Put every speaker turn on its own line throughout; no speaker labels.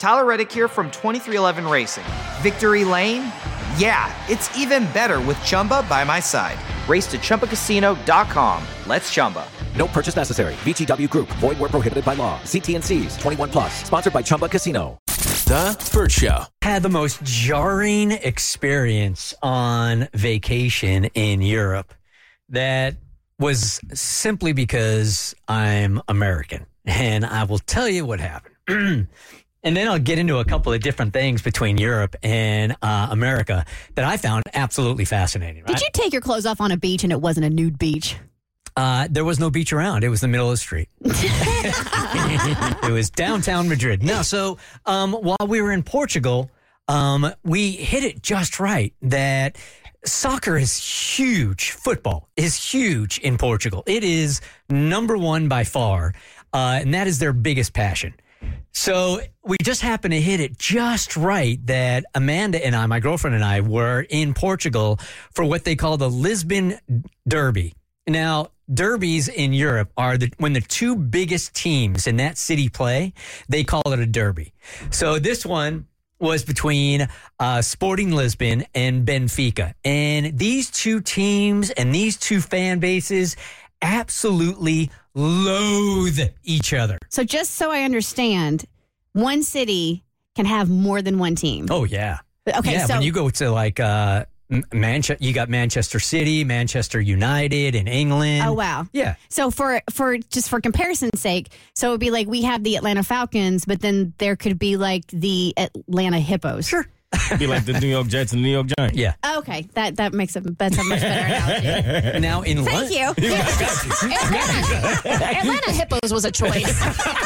Tyler Reddick here from 2311 Racing. Victory Lane? Yeah, it's even better with Chumba by my side. Race to ChumbaCasino.com. Let's Chumba.
No purchase necessary. VGW Group. Void where prohibited by law. See T&Cs. 21 plus. Sponsored by Chumba Casino.
The Burt Show.
Had the most jarring experience on vacation in Europe that was simply because I'm American. And I will tell you what happened. And then I'll get into a couple of different things between Europe and America that I found absolutely fascinating. Right?
Did you take your clothes off on a beach and it wasn't a nude beach?
There was no beach around. It was the middle of the street. It was downtown Madrid. No, so while we were in Portugal, we hit it just right that soccer is huge. Football is huge in Portugal. It is number one by far, and that is their biggest passion. So we just happened to hit it just right that Amanda and I, my girlfriend and I, were in Portugal for what they call the Lisbon Derby. Now, derbies in Europe are when the two biggest teams in that city play, they call it a derby. So this one was between Sporting Lisbon and Benfica. And these two teams and these two fan bases absolutely loathe each other.
So just so I understand, one city can have more than one team.
Oh, yeah.
Okay,
yeah,
so
when you go to like Manchester, you got Manchester City, Manchester United in England.
Oh, wow.
Yeah.
So for comparison's sake, so it would be like we have the Atlanta Falcons, but then there could be like the Atlanta Hippos.
Sure.
Be like the New York Jets and the New York Giants.
Yeah.
Okay, that's a much better analogy.
Now in
Thank you.
Atlanta Hippos was a choice.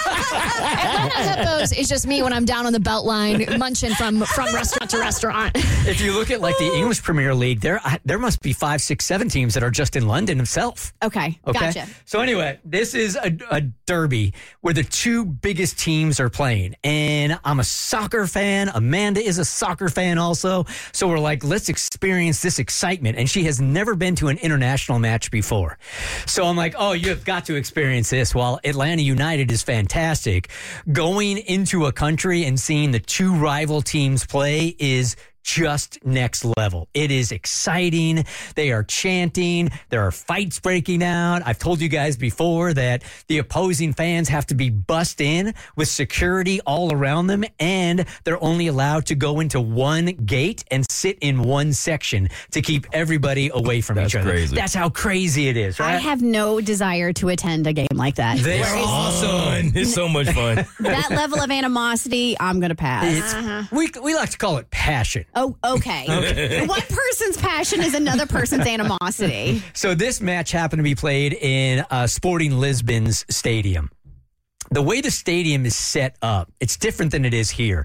Atlanta Hippos is just me when I'm down on the Beltline munching from restaurant to restaurant.
If you look at like the English Premier League, there must be 5, 6, 7 teams that are just in London itself.
Okay, gotcha.
So anyway, this is a derby where the two biggest teams are playing. And I'm a soccer fan. Amanda is a soccer fan also. So we're like, let's experience this excitement. And she has never been to an international match before. So I'm like, oh, you have got to experience this. While Atlanta United is fantastic, going into a country and seeing the two rival teams play is just next level. It is exciting. They are chanting. There are fights breaking out. I've told you guys before that the opposing fans have to be bussed in with security all around them, and they're only allowed to go into one gate and sit in one section to keep everybody away from each other.
Crazy.
That's how crazy it is, right?
I have no desire to attend a game like that.
They're awesome.
It's so much fun.
That level of animosity, I'm going to pass.
We like to call it passion.
Oh, okay. One person's passion is another person's animosity.
So this match happened to be played in Sporting Lisbon's stadium. The way the stadium is set up, it's different than it is here.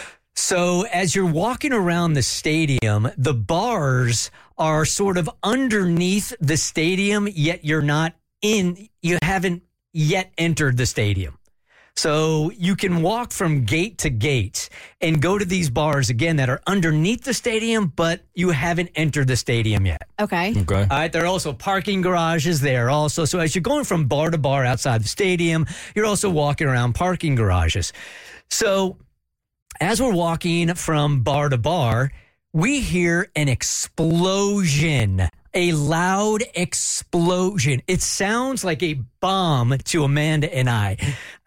So as you're walking around the stadium, the bars are sort of underneath the stadium, yet you haven't yet entered the stadium. So you can walk from gate to gate and go to these bars, again, that are underneath the stadium, but you haven't entered the stadium yet.
Okay.
Okay.
All right. There are also parking garages there also. So as you're going from bar to bar outside the stadium, you're also walking around parking garages. So as we're walking from bar to bar, we hear an explosion. A loud explosion. It sounds like a bomb to Amanda and I.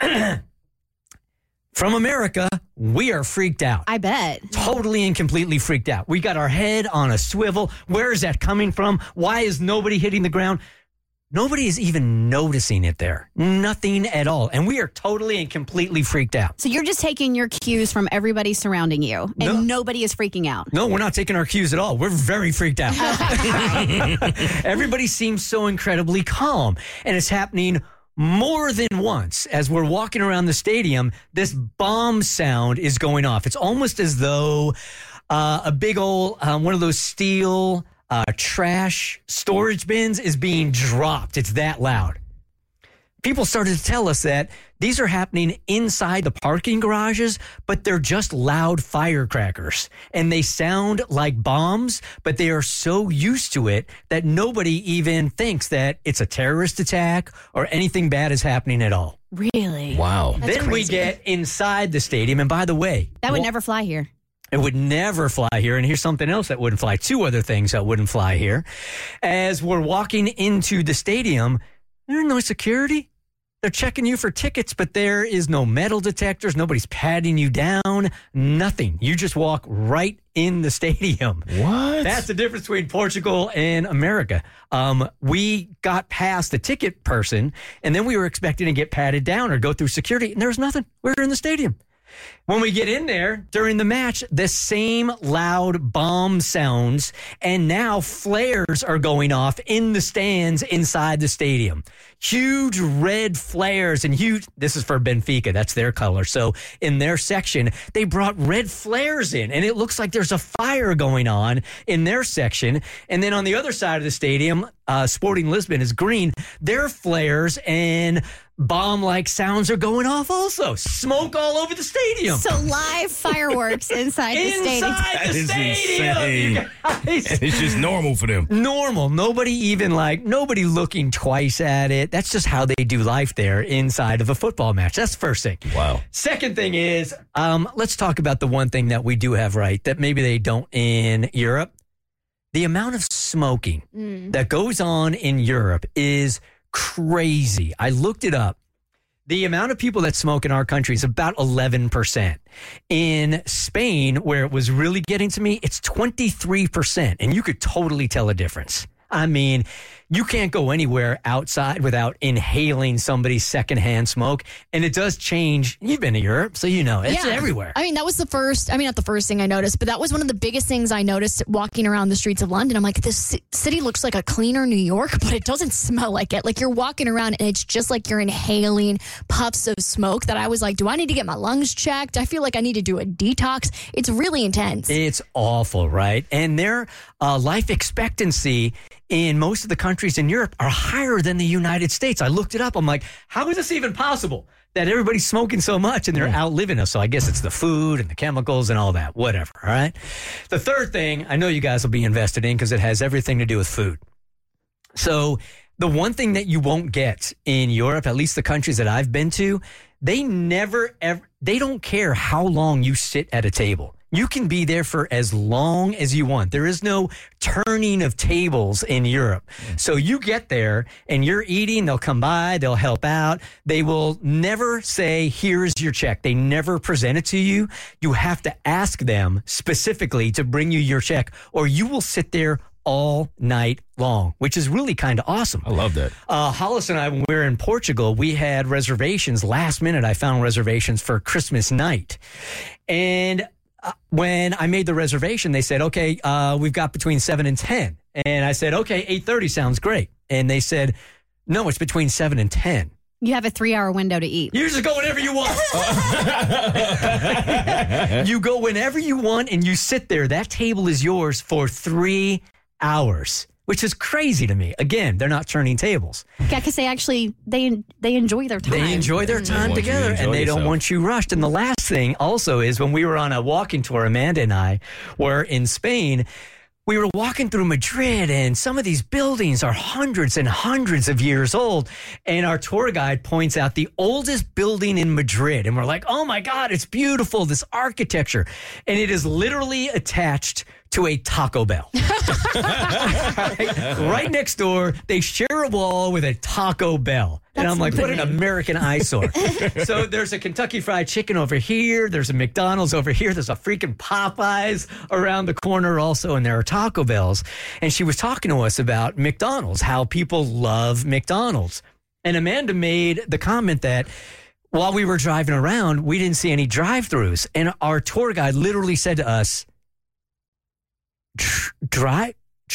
From America, we are freaked out.
I bet.
Totally and completely freaked out. We got our head on a swivel. Where is that coming from? Why is nobody hitting the ground? Nobody is even noticing it there. Nothing at all. And we are totally and completely freaked out.
So you're just taking your cues from everybody surrounding you, and nobody is freaking out.
No, we're not taking our cues at all. We're very freaked out. Everybody seems so incredibly calm. And it's happening more than once. As we're walking around the stadium, this bomb sound is going off. It's almost as though a big old, one of those steel trash storage bins is being dropped. It's that loud. People started to tell us that these are happening inside the parking garages, but they're just loud firecrackers. And they sound like bombs, but they are so used to it that nobody even thinks that it's a terrorist attack or anything bad is happening at all.
Really?
Wow.
Then we
crazy.
get inside the stadium. And by the way,
That would never fly here.
it would never fly here. And here's something else that wouldn't fly. Two other things that wouldn't fly here. As we're walking into the stadium, there's no security. They're checking you for tickets, but there is no metal detectors. Nobody's patting you down. Nothing. You just walk right in the stadium.
What?
That's the difference between Portugal and America. We got past the ticket person, and then we were expecting to get patted down or go through security, and there was nothing. We were in the stadium. When we get in there during the match, the same loud bomb sounds, and now flares are going off in the stands inside the stadium. Huge red flares and huge. This is for Benfica. That's their color. So in their section, they brought red flares in, and it looks like there's a fire going on in their section. And then on the other side of the stadium, Sporting Lisbon is green. Their flares and bomb-like sounds are going off also. Smoke all over the stadium.
So live fireworks inside the stadium.
Inside
That
the
is
stadium,
insane.
you guys.
It's just normal for them.
Normal. Nobody looking twice at it. That's just how they do life there inside of a football match. That's the first thing.
Wow.
Second thing is, let's talk about the one thing that we do have right that maybe they don't in Europe. The amount of smoking that goes on in Europe is crazy. I looked it up. The amount of people that smoke in our country is about 11%. In Spain, where it was really getting to me, it's 23%. And you could totally tell a difference. I mean, you can't go anywhere outside without inhaling somebody's secondhand smoke. And it does change. You've been to Europe, so you know. It's everywhere.
I mean, that was not the first thing I noticed, but that was one of the biggest things I noticed walking around the streets of London. I'm like, this city looks like a cleaner New York, but it doesn't smell like it. Like, you're walking around and it's just like you're inhaling puffs of smoke that I was like, do I need to get my lungs checked? I feel like I need to do a detox. It's really intense.
It's awful, right? And their life expectancy in most of the countries in Europe are higher than the United States. I looked it up. I'm like, how is this even possible that everybody's smoking so much and they're outliving us? So I guess it's the food and the chemicals and all that, whatever, all right? The third thing I know you guys will be invested in because it has everything to do with food. So the one thing that you won't get in Europe, at least the countries that I've been to, they don't care how long you sit at a table. You can be there for as long as you want. There is no turning of tables in Europe. So you get there and you're eating, they'll come by, they'll help out. They will never say, here's your check. They never present it to you. You have to ask them specifically to bring you your check, or you will sit there all night long, which is really kind of awesome.
I love that.
Hollis and I, when we were in Portugal, we had reservations. Last minute, I found reservations for Christmas night. And when I made the reservation, they said, okay, we've got between 7 and 10. And I said, okay, 8:30 sounds great. And they said, no, it's between 7 and 10.
You have a 3-hour window to eat.
You just go whenever you want. You go whenever you want and you sit there. That table is yours for 3 hours, which is crazy to me. Again, they're not turning tables.
Yeah, because they enjoy their time.
They enjoy their time
want you to
together,
enjoy
and they don't
yourself.
want you rushed. And the last thing also is when we were on a walking tour, Amanda and I were in Spain. We were walking through Madrid, and some of these buildings are hundreds and hundreds of years old. And our tour guide points out the oldest building in Madrid. And we're like, oh my God, it's beautiful, this architecture. And it is literally attached to a Taco Bell. Right next door, they share a wall with a Taco Bell. And I'm like, what an American eyesore. So there's a Kentucky Fried Chicken over here. There's a McDonald's over here. There's a freaking Popeyes around the corner also. And there are Taco Bells. And she was talking to us about McDonald's, how people love McDonald's. And Amanda made the comment that while we were driving around, we didn't see any drive-thrus. And our tour guide literally said to us, drive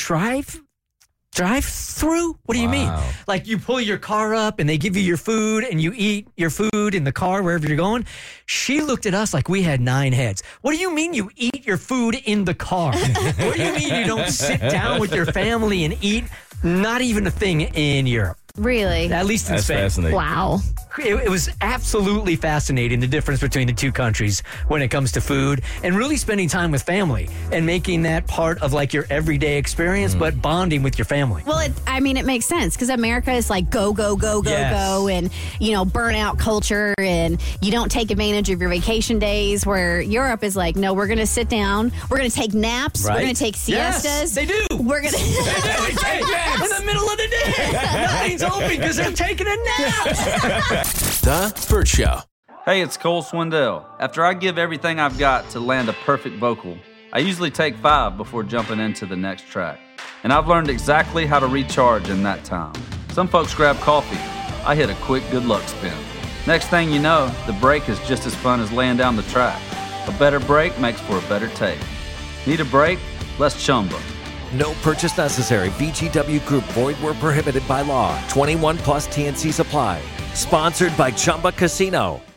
through? What do you mean? Like you pull your car up and they give you your food and you eat your food in the car wherever you're going? She looked at us like we had 9 heads. What do you mean you eat your food in the car? What do you mean you don't sit down with your family and eat? Not even a thing in Europe.
Really?
At least in
That's
Spain.
fascinating.
Wow.
it was absolutely fascinating, the difference between the two countries when it comes to food and really spending time with family and making that part of like your everyday experience, but bonding with your family.
Well, it makes sense because America is like go, and, burnout culture, and you don't take advantage of your vacation days, where Europe is like, no, we're going to sit down, we're going to take naps, we're going to take siestas.
Yes, they do.
We're going to
They take naps in the middle of the day. Nothing's open because they're taking a nap.
The Burt Show.
Hey, it's Cole Swindell. After I give everything I've got to land a perfect vocal, I usually take 5 before jumping into the next track. And I've learned exactly how to recharge in that time. Some folks grab coffee. I hit a quick good luck spin. Next thing you know, the break is just as fun as laying down the track. A better break makes for a better take. Need a break? Let's Chumba.
No purchase necessary. VGW Group. Void where prohibited by law. 21 plus TNCs apply. Sponsored by Chumba Casino.